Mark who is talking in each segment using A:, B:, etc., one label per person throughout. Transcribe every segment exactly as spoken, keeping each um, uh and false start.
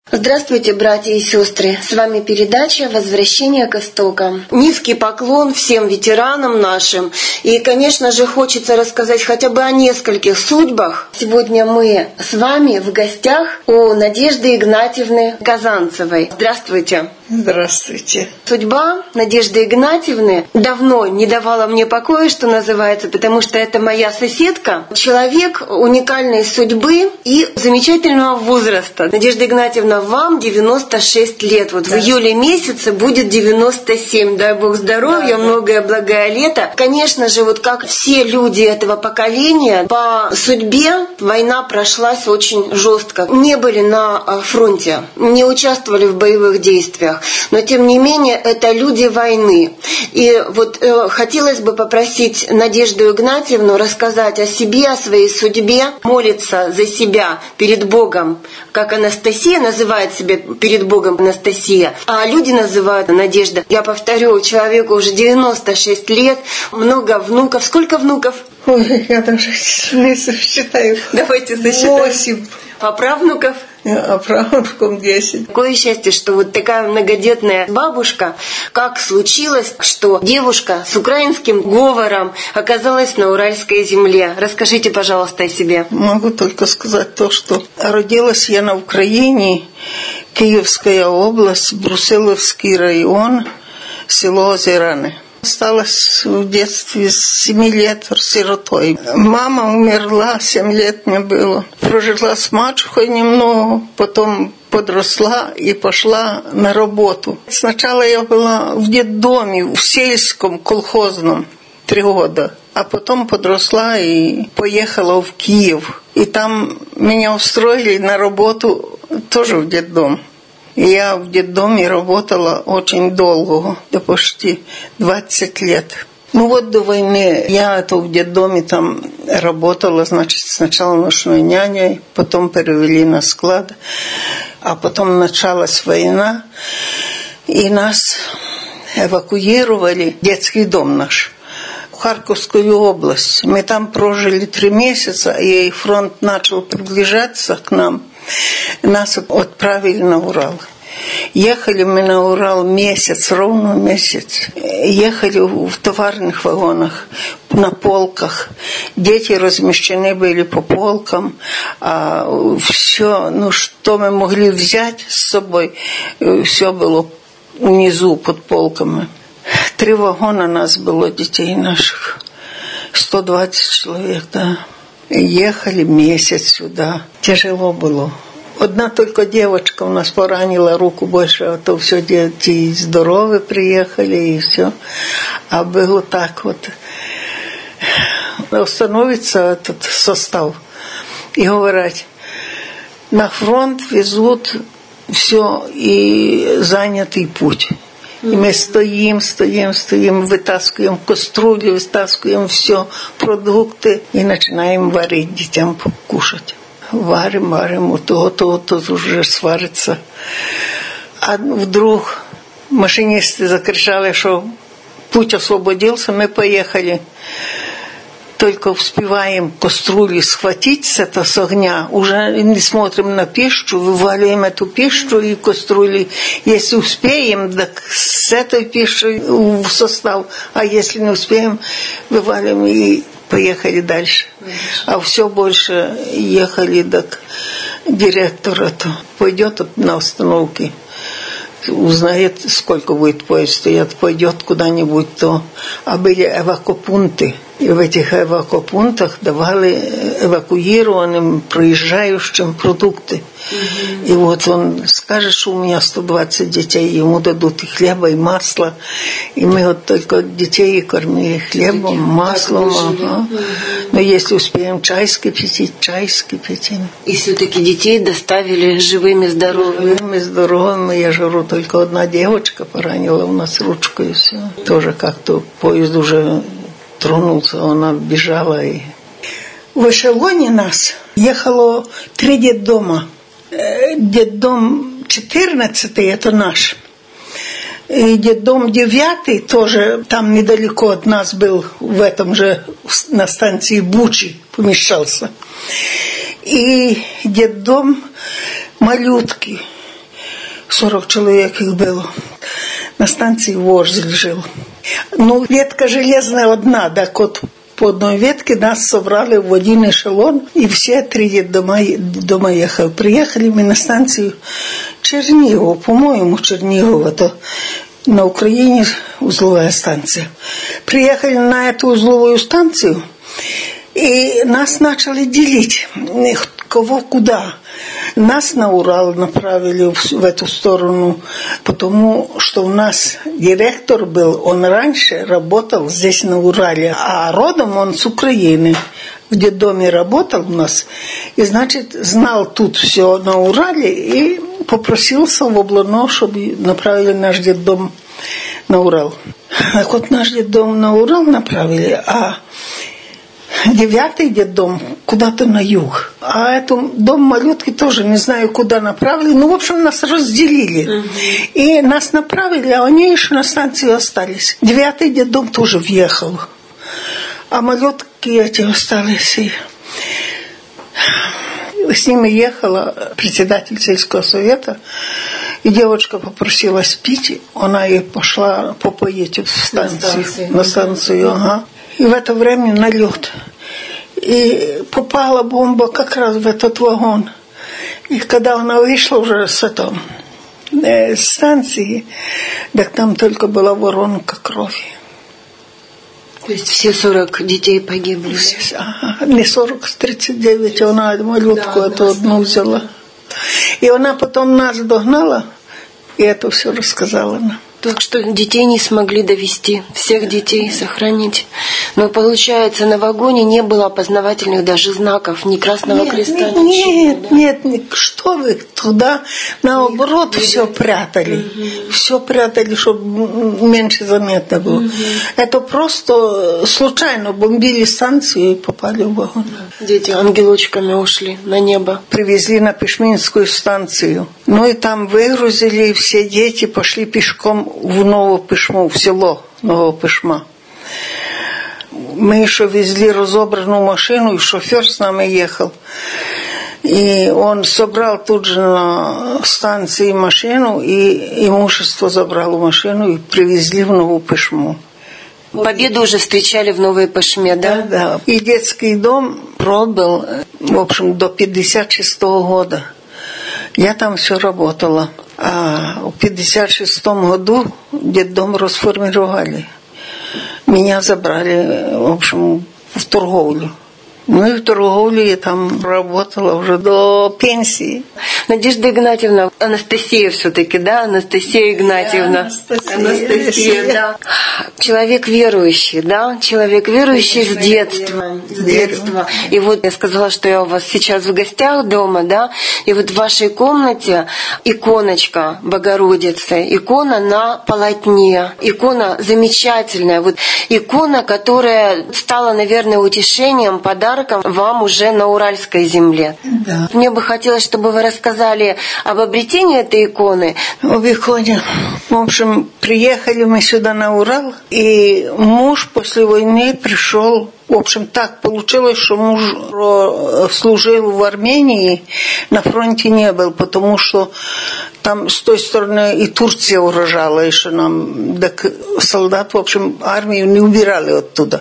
A: Здравствуйте, братья и сестры! С вами передача «Возвращение к истокам». Низкий поклон всем ветеранам нашим. И, конечно же, хочется рассказать хотя бы о нескольких судьбах. Сегодня мы с вами в гостях у Надежды Игнатьевны Казанцевой. Здравствуйте!
B: Здравствуйте.
A: Судьба Надежды Игнатьевны давно не давала мне покоя, что называется, потому что это моя соседка. Человек уникальной судьбы и замечательного возраста. Надежда Игнатьевна, вам девяносто шесть лет. Вот да. В июле месяце будет девяносто семь. Дай Бог здоровья, да, многое благое лето. Конечно же, вот как все люди этого поколения, по судьбе война прошлась очень жестко. Не были на фронте, не участвовали в боевых действиях. Но, тем не менее, это люди войны. И вот э, хотелось бы попросить Надежду Игнатьевну рассказать о себе, о своей судьбе, молиться за себя перед Богом, как Анастасия называет себя перед Богом Анастасия, а люди называют Надежда. Я повторю, человеку уже девяносто шесть лет, много внуков. Сколько внуков?
B: Ой, я даже не сосчитаю.
A: Давайте сосчитаем.
B: Восемь.
A: А правнуков?
B: А правнукам десять.
A: Какое счастье, что вот такая многодетная бабушка. Как случилось, что девушка с украинским говором оказалась на Уральской земле? Расскажите, пожалуйста, о себе.
B: Могу только сказать то, что родилась я на Украине, Киевская область, Брусиловский район, село Озераны. Осталась в детстве с семи лет сиротой. Мама умерла, семь лет мне было. Прожила с мачехой немного, потом подросла и пошла на работу. Сначала я была в детдоме, в сельском, колхозном, три года. А потом подросла и поехала в Киев. И там меня устроили на работу тоже в детдом. Я в детдоме работала очень долго, до почти двадцать лет. Ну вот до войны я это в детдоме там работала, значит, сначала ночной няней, потом перевели на склад, а потом началась война, и нас эвакуировали в детский дом наш. В Харьковскую область. Мы там прожили три месяца, и фронт начал приближаться к нам. Нас отправили на Урал. Ехали мы на Урал месяц, ровно месяц. Ехали в товарных вагонах, на полках. Дети размещены были по полкам. А все, ну, что мы могли взять с собой, все было внизу под полками. Три вагона нас было, детей наших. сто двадцать человек, да. Ехали месяц сюда. Тяжело было. Одна только девочка у нас поранила руку больше, а то все дети здоровые приехали и все. А было так вот. Становится этот состав и говорят, на фронт везут все и занятый путь. И мы стоим, стоим, стоим, вытаскиваем кастрюли, вытаскиваем все, продукты и начинаем варить детям покушать. Варим, варим, вот то, то, то уже сварится. А вдруг машинисты закричали, что путь освободился, мы поехали. Только успеваем кастрюли схватить с этого с огня, уже не смотрим на пищу, вываливаем эту пищу и кастрюли. Если успеем, так с этой пищей в состав, а если не успеем, вываливаем и поехали дальше. А все больше ехали, так директор это пойдет на остановке, узнает, сколько будет поезд стоять, пойдет куда-нибудь то. А были эвакопункты. И в этих эвакопунктах давали эвакуированным, проезжающим продукты. Mm-hmm. И вот он скажет, что у меня сто двадцать детей, ему дадут и хлеба, и масла. И мы вот только детей кормили хлебом, Таким, маслом. Ага. Mm-hmm. Но если успеем чай скипятить, чай скипятим.
A: И все-таки детей доставили живыми, здоровыми.
B: Живыми, здоровыми. Я же говорю, только одна девочка поранила у нас ручку, и все. Тоже как-то поезд уже тронулся, она бежала. И... В эшелоне нас ехало три детдома. Детдом четырнадцатый, это наш. И детдом девятый, тоже там недалеко от нас был, в этом же, на станции Бучи помещался. И детдом малютки. сорок человек их было. На станции Ворзель жил. Ну, ветка железная одна, так вот по одной ветке нас собрали в один эшелон, и все три дома, дома ехали. Приехали мы на станцию Чернигова, по-моему, Чернигова, то на Украине узловая станция. Приехали на эту узловую станцию, и нас начали делить, кого куда. Нас на Урал направили в, в эту сторону, потому что у нас директор был, он раньше работал здесь на Урале, а родом он с Украины. В детдоме работал у нас, и, значит, знал тут все на Урале, и попросился в Облано, чтобы направили наш детдом на Урал. Так вот, наш детдом на Урал направили, а девятый детдом куда-то на юг. А эту дом малютки тоже не знаю, куда направили. Ну, в общем, нас разделили. Uh-huh. И нас направили, а они еще на станции остались. Девятый детдом тоже въехал. А малютки эти остались. И с ними ехала председатель сельского совета. И девочка попросилась пить. Она и пошла попоить в станцию. На станцию. На станцию, ага. И в это время налет. И попала бомба как раз в этот вагон. И когда она вышла уже с этой э, станции, так там только была воронка крови.
A: То есть все сорок детей погибли?
B: Все, ага. Не сорок, тридцать девять. Она малютку да, эту да, одну взяла. И она потом нас догнала, и это все рассказала нам.
A: Так что детей не смогли довести, всех детей сохранить. Но получается, на вагоне не было опознавательных даже знаков, ни красного нет, креста,
B: нет,
A: ничего.
B: Нет, да? нет, нет, что вы туда, наоборот, нет, все нет. прятали. Угу. Все прятали, чтобы меньше заметно было. Угу. Это просто случайно бомбили станцию и попали в вагон.
A: Дети ангелочками ушли на небо.
B: Привезли на Пешминскую станцию. Ну и там выгрузили, и все дети пошли пешком в Новопешму, в село Новопешма. Мы еще везли разобранную машину, и шофер с нами ехал. И он собрал тут же на станции машину, и имущество забрал в машину, и привезли в Новопешму.
A: Победу уже встречали в Новой Пешме, да?
B: Да, да. И детский дом пробыл, в общем, до пятьдесят шестого года. Я там все работала. А в пятьдесят шестом году детдом расформировали. Меня забрали, в общем, в торговлю. Ну и в торговле я там работала уже до пенсии.
A: Надежда Игнатьевна, Анастасия все-таки, да? Анастасия Игнатьевна.
B: Анастасия,
A: Анастасия, да. Человек верующий, да? Человек верующий с детства. С детства. И вот я сказала, что я у вас сейчас в гостях дома, да? И вот в вашей комнате иконочка Богородицы, икона на полотне. Икона замечательная. Вот икона, которая стала, наверное, утешением, подарком вам уже на Уральской земле.
B: Да.
A: Мне бы хотелось, чтобы вы рассказали об обретении этой иконы.
B: Об иконе. В общем, приехали мы сюда на Урал, и муж после войны пришел. В общем, так получилось, что муж служил в Армении, на фронте не был, потому что там с той стороны и Турция угрожала еще нам. Так солдат, в общем, армию не убирали оттуда.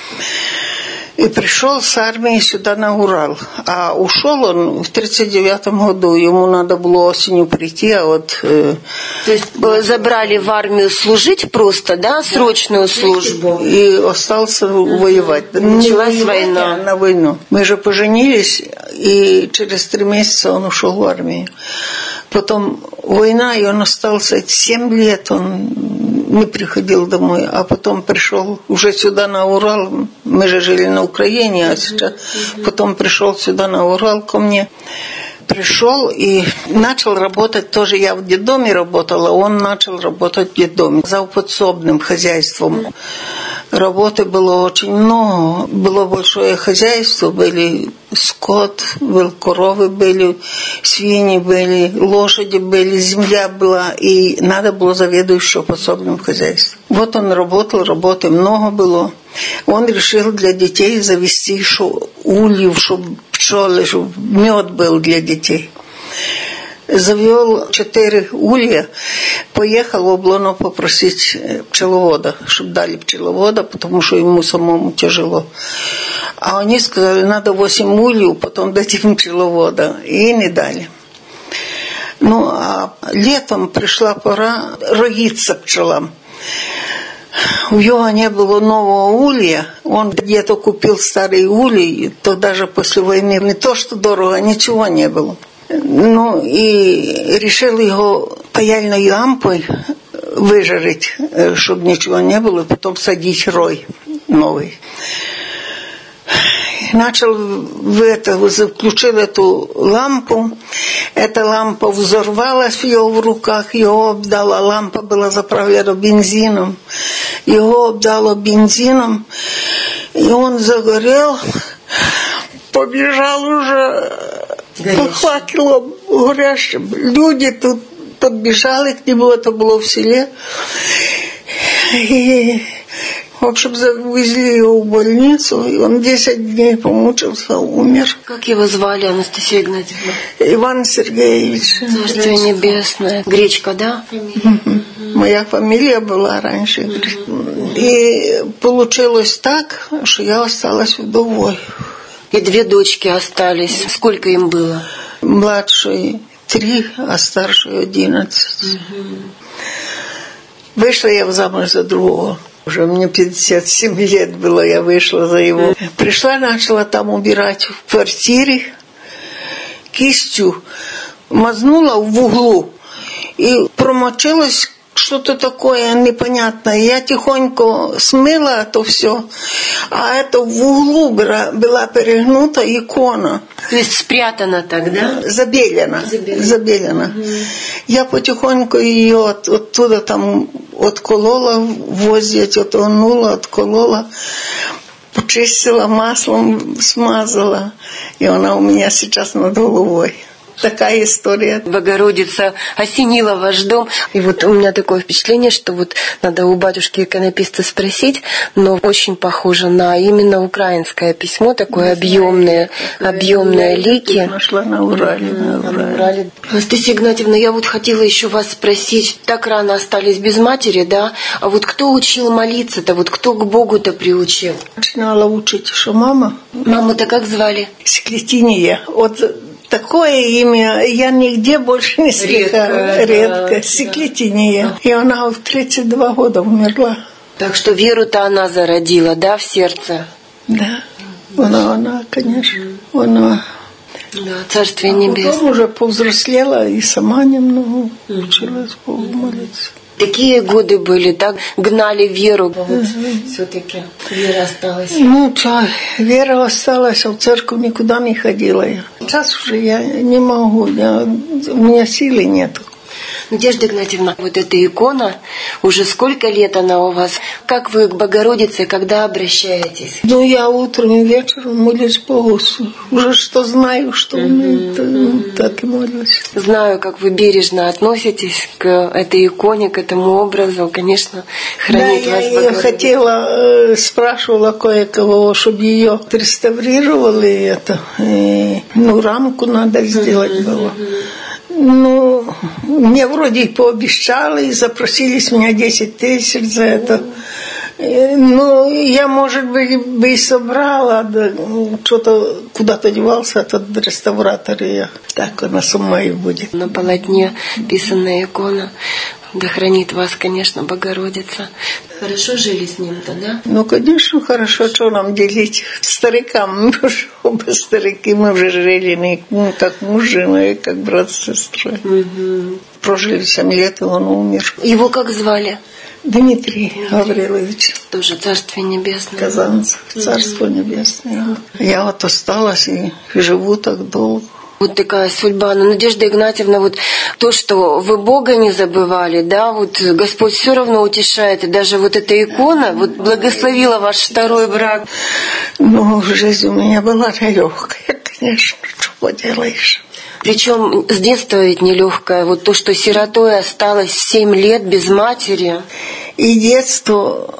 B: И пришел с армией сюда на Урал. А ушел он в тридцать девятом году. Ему надо было осенью прийти, а вот... Э,
A: То есть забрали в армию служить просто, да, срочную да. службу?
B: И остался uh-huh. воевать.
A: Началась война.
B: На войну. Мы же поженились, и через три месяца он ушел в армию. Потом война, и он остался семь лет, он не приходил домой, а потом пришел уже сюда на Урал. Мы же жили на Украине, а сейчас потом пришел сюда на Урал ко мне. Пришел и начал работать, тоже я в детдоме работала, он начал работать в детдоме за подсобным хозяйством. Работы было очень много, было большое хозяйство, были скот, был, коровы были, свиньи были, лошади были, земля была, и надо было заведующего подсобным хозяйством. Вот он работал, работы много было. Он решил для детей завести ульев, чтобы пчелы, чтобы мед был для детей. завел четыре улья, поехал в Облоно попросить пчеловода, чтобы дали пчеловода, потому что ему самому тяжело. А они сказали, надо восемь ульев, потом дадим пчеловода. И не дали. Ну, а летом пришла пора роиться пчелам. У него не было нового улья, он где-то купил старый улей, то даже после войны не то, что дорого, ничего не было. Ну, и решил его паяльной лампой выжарить, чтобы ничего не было, и потом садить рой новый. Начал в это, включил эту лампу. Эта лампа взорвалась в его в руках, его обдала. Лампа была заправлена бензином. Его обдало бензином. И он загорел. Побежал уже по факелам горящим. Люди тут подбежали к нему, это было в селе. И... В общем, завезли его в больницу, и он десять дней помучился, умер.
A: Как его звали, Анастасия Игнатьевна?
B: Иван Сергеевич.
A: Царствие небесное. Гречка, да?
B: Угу. Моя фамилия была раньше. Угу. И получилось так, что я осталась вдовой.
A: И две дочки остались. Сколько им было?
B: Младшей три, а старшей одиннадцать. Угу. Вышла я замуж за другого. Уже мне пятьдесят семь лет было, я вышла за его. Пришла, начала там убирать в квартире, кистью мазнула в углу и промочилась что-то такое непонятное. Я тихонько смыла это все, а это в углу была, была перегнута икона.
A: То есть спрятана так, да?
B: Забелена. Забелена. Забелена. Угу. Я потихоньку ее от, оттуда там отколола, возле отонула, отколола, почистила маслом, смазала, и она у меня сейчас над головой. Такая история.
A: Богородица осенила ваш дом. И вот у меня такое впечатление, что вот надо у батюшки-иконописца спросить, но очень похоже на именно украинское письмо, такое объемное, объемное лики.
B: Нашла на Урале, на Урале.
A: Анастасия Игнатьевна, я вот хотела еще вас спросить, так рано остались без матери, да? А вот кто учил молиться-то, вот кто к Богу-то приучил?
B: Начинала учить, что мама.
A: Маму-то как звали?
B: Склетиния. Вот такое имя я нигде больше не слыхала. Редко. Редко. Да, Секлетиния. Да. И она в тридцать два года умерла.
A: Так что веру-то она зародила, да, в сердце?
B: Да. Она, она, конечно. Она.
A: Да, Царствие
B: а
A: небесное.
B: Потом уже повзрослела и сама немного училась Богу молиться.
A: Такие годы были, так гнали веру. Вот все-таки вера осталась.
B: Ну, да, вера осталась, а в церковь никуда не ходила я. Сейчас уже я не могу, я, у меня силы нет.
A: Надежда Игнатьевна, вот эта икона, уже сколько лет она у вас? Как вы к Богородице, когда обращаетесь?
B: Ну, я утром и вечером молюсь Богу. Уже что знаю, что умею, mm-hmm. так и молюсь.
A: Знаю, как вы бережно относитесь к этой иконе, к этому образу. Конечно, хранит
B: да,
A: вас
B: я
A: Богородица.
B: хотела, спрашивала кое-кого, чтобы ее реставрировали. Это. И, ну, рамку надо сделать mm-hmm. было. Ну, мне вроде и пообещали, и запросили с меня десять тысяч за это. Ну, я, может быть, бы и собрала, да что-то куда-то девался этот реставратор, и я, так она со мной будет.
A: На полотне писанная икона. Да хранит вас, конечно, Богородица. Хорошо жили с ним-то, да?
B: Ну, конечно, хорошо. Что нам делить старикам? Мы же оба старики, мы уже жили не ну, как муж с женой, как брат с сестрой. Угу. Прожили семь лет, и он умер.
A: Его как звали?
B: Дмитрий Гаврилович.
A: Тоже Царствие Небесное.
B: Казанцев, Царство Небесное. Я вот осталась и живу так долго.
A: Вот такая судьба. Но, Надежда Игнатьевна, вот то, что вы Бога не забывали, да, вот Господь все равно утешает. И даже вот эта икона вот благословила ваш второй брак.
B: Ну, жизнь у меня была нелегкая, конечно, что поделаешь.
A: Причем с детства ведь нелегкая. Вот то, что сиротой осталась семь лет без матери.
B: И детство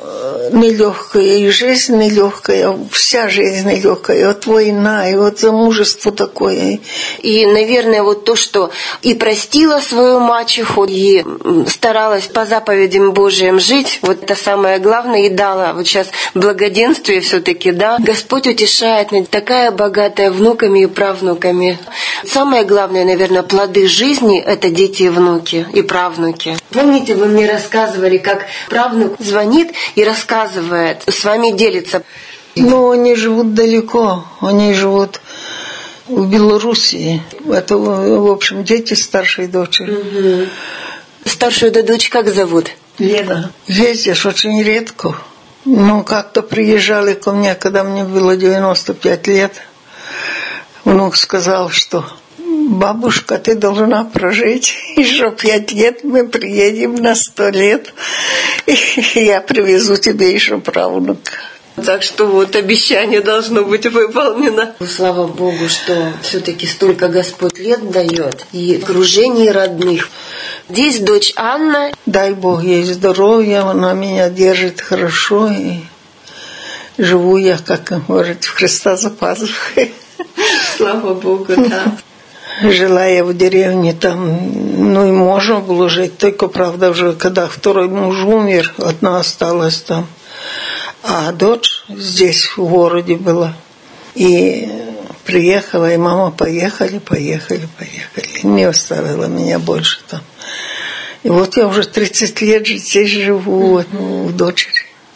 B: нелегкая, и жизнь нелегкая, вся жизнь нелегкая, и вот война, и вот замужество такое.
A: И, наверное, вот то, что и простила свою мачеху, и старалась по заповедям Божьим жить, вот это самое главное, и дала. Вот сейчас благоденствие все-таки, да. Господь утешает, такая богатая внуками и правнуками. Самое главное, наверное, плоды жизни – это дети и внуки, и правнуки. Помните, вы мне рассказывали, как правнук звонит и рассказывает, с вами делится.
B: Ну, они живут далеко, они живут в Белоруссии. Это, в общем, дети старшей дочери.
A: Угу. Старшую дочь как зовут?
B: Лена. Ездишь очень редко. Ну, как-то приезжали ко мне, когда мне было девяносто пять лет. Внук сказал, что бабушка, ты должна прожить еще пять лет, мы приедем на сто лет, и я привезу тебе еще правнука.
A: Так что вот обещание должно быть выполнено. Слава Богу, что все-таки столько Господь лет дает и окружение родных. Здесь дочь Анна.
B: Дай Бог ей здоровья, она меня держит хорошо, и живу я, как говорят, в Христа за пазухой.
A: Слава Богу, да.
B: Жила я в деревне, там, ну и можно было жить, только, правда, уже когда второй муж умер, одна осталась там. А дочь здесь, в городе была. И приехала, и мама, поехали, поехали, поехали. Не оставила меня больше там. И вот я уже тридцать лет здесь живу, вот, ну, у дочери.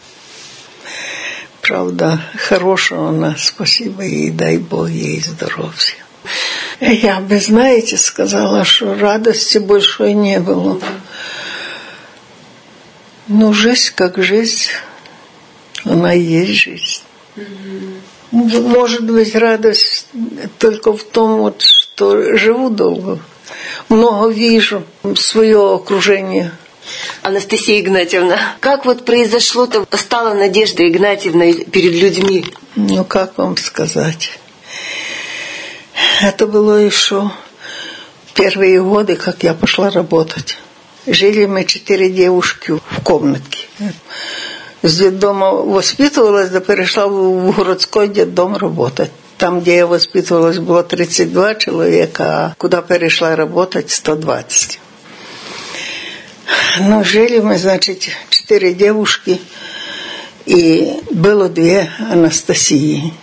B: Правда, хорошая она, спасибо ей, дай Бог ей здоровья. Я бы, знаете, сказала, что радости большой не было. Но жизнь как жизнь, она и есть жизнь. Mm-hmm. Может быть, радость только в том, вот, что живу долго. Много вижу свое окружение.
A: Анастасия Игнатьевна, как вот произошло-то, стала Надежда Игнатьевна перед людьми?
B: Ну, как вам сказать? Это было еще первые годы, как я пошла работать. Жили мы четыре девушки в комнатке. С детдома воспитывалась, да перешла в городской детдом работать. Там, где я воспитывалась, было тридцать два человека, а куда перешла работать, сто двадцать. Ну, жили мы, значит, четыре девушки, и было две Анастасии.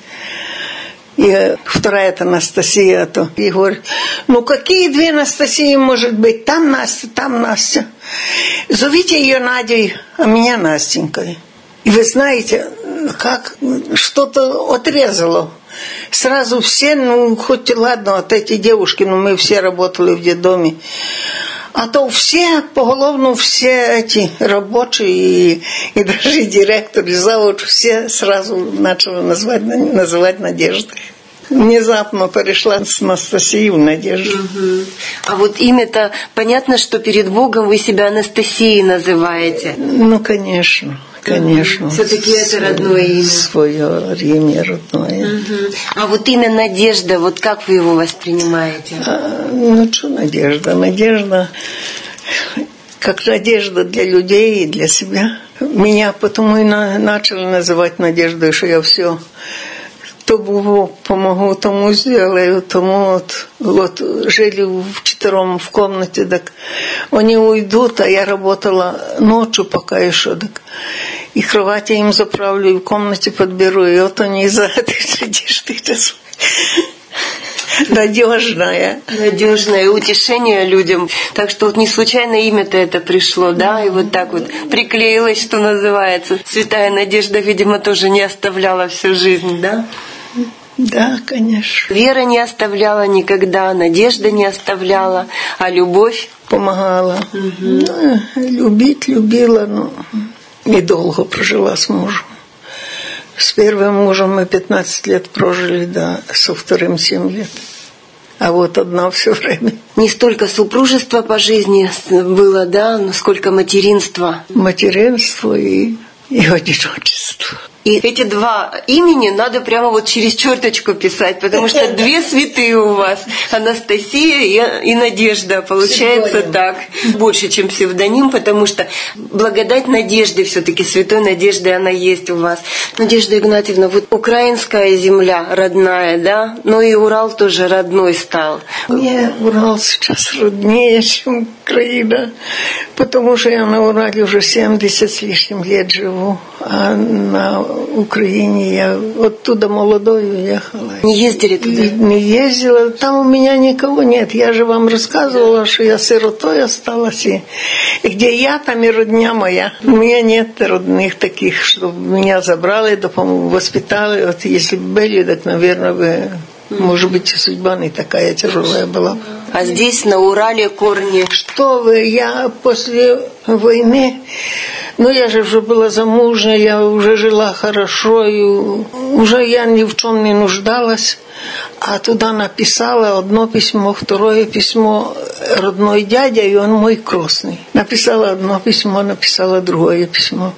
B: И вторая это Анастасия, то и говорит, ну какие две Анастасии может быть? Там Настя, там Настя. Зовите ее Надей, а меня Настенькой. И вы знаете, как что-то отрезало. Сразу все, ну хоть и ладно, вот эти девушки, ну мы все работали в детдоме. А то все, поголовно все эти рабочие и, и даже директор, и завуч, все сразу начали называть, называть Надеждой. Внезапно перешла с Анастасией в Надежду.
A: Угу. А вот имя-то, понятно, что перед Богом вы себя Анастасией называете.
B: Ну, конечно. Конечно.
A: Угу. Все-таки это родное имя.
B: Свое имя родное.
A: Угу. А вот имя Надежда, вот как вы его воспринимаете?
B: А, ну, что Надежда? Надежда, как надежда для людей и для себя. Меня потому и на, начали называть Надеждой, что я все... Тому помогу, тому сделаю, тому вот, вот жили вчетвером в комнате, так они уйдут, а я работала ночью пока еще, так и кровать я им заправлю, и в комнате подберу, и вот они за этой надеждой надежная.
A: Надежное утешение людям. Так что вот не случайно имя-то это пришло, да, и вот так вот приклеилось, что называется. Святая Надежда, видимо, тоже не оставляла всю жизнь, да?
B: Да, конечно.
A: Вера не оставляла никогда, надежда не оставляла, а любовь
B: помогала.
A: Угу.
B: Ну, любить любила, но недолго прожила с мужем. С первым мужем мы пятнадцать лет прожили, да, со вторым семь лет. А вот одна все время.
A: Не столько супружества по жизни было, да, но сколько материнства.
B: Материнство и, и одиночество.
A: И эти два имени надо прямо вот через черточку писать, потому что две святые у вас, Анастасия и, и Надежда, получается псевдоним. Так. Больше, чем псевдоним, потому что благодать Надежды, все-таки святой Надежды, она есть у вас. Надежда Игнатьевна, вот украинская земля родная, да, но и Урал тоже родной стал.
B: Мне Урал сейчас роднее, чем Украина, потому что я на Урале уже семьдесят с лишним лет живу, а на Украине я оттуда молодой уехала.
A: Не ездили туда?
B: Не ездила. Там у меня никого нет. Я же вам рассказывала, что я сиротой осталась. И, и где я, там и родня моя. У меня нет родных таких, чтобы меня забрали, да, по-моему, воспитали. Вот если бы были, так, наверное, бы, может быть, и судьба не такая тяжелая была.
A: А здесь, на Урале, корни?
B: Что вы, я после войны, ну, я же уже была замужняя, я уже жила хорошо, и уже я ни в чем не нуждалась. А туда написала одно письмо, второе письмо родной дядя, и он мой крестный. Написала одно письмо, написала другое письмо.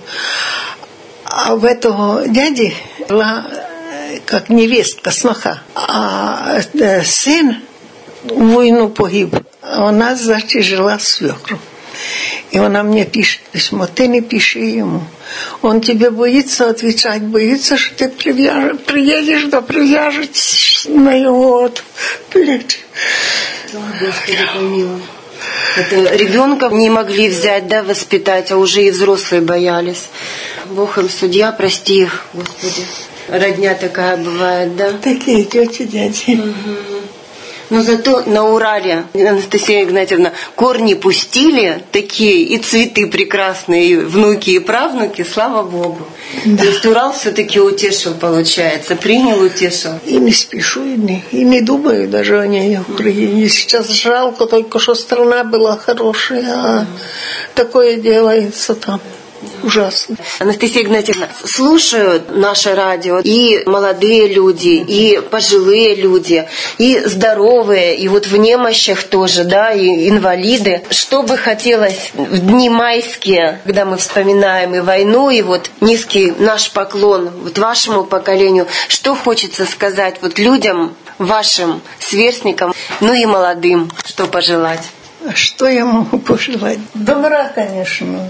B: А в этого дяди была как невестка, сноха. А сын в войну погиб, а она, значит, жила с свекром. И она мне пишет письмо: ты не пиши ему. Он тебе боится отвечать, боится, что ты привяж... приедешь, да привяжешь на его плечи.
A: Господи, помилуй. Это ребенка не могли взять, да, воспитать, а уже и взрослые боялись. Бог им судья, прости их, Господи. Родня такая бывает, да?
B: Такие тети, дяди.
A: Угу. Но зато на Урале, Анастасия Игнатьевна, корни пустили такие, и цветы прекрасные, и внуки, и правнуки, слава Богу. Да. То есть Урал все-таки утешил, получается, принял, утешил.
B: И не спешу, и не, и не думаю даже о ней, в Украине. Сейчас жалко только, что страна была хорошая, а такое делается там. Ужасно.
A: Анастасия Игнатьевна, слушают наше радио и молодые люди, и пожилые люди, и здоровые, и вот в немощах тоже, да, и инвалиды. Что бы хотелось в дни майские, когда мы вспоминаем и войну, и вот низкий наш поклон вот вашему поколению, что хочется сказать вот людям, вашим сверстникам, ну и молодым, что пожелать?
B: Что я могу пожелать? Добра, конечно.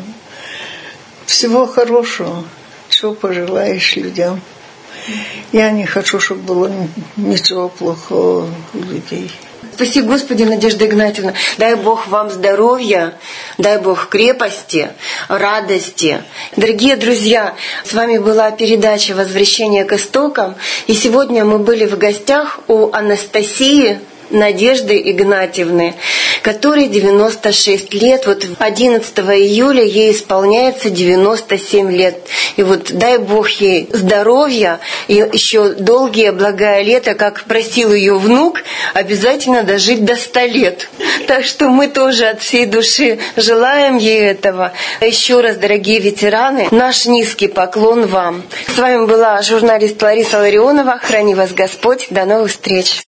B: Всего хорошего, что пожелаешь людям. Я не хочу, чтобы было ничего плохого у людей.
A: Спаси Господи, Надежда Игнатьевна, дай Бог вам здоровья, дай Бог крепости, радости. Дорогие друзья, с вами была передача «Возвращение к истокам», и сегодня мы были в гостях у Анастасии Надежды Игнатьевны, которой девяносто шесть лет. Вот одиннадцатого июля ей исполняется девяносто семь лет. И вот дай Бог ей здоровья и еще долгие благое лето, как просил ее внук, обязательно дожить до ста лет. Так что мы тоже от всей души желаем ей этого. Еще раз, дорогие ветераны, наш низкий поклон вам. С вами была журналист Лариса Ларионова. Храни вас Господь. До новых встреч.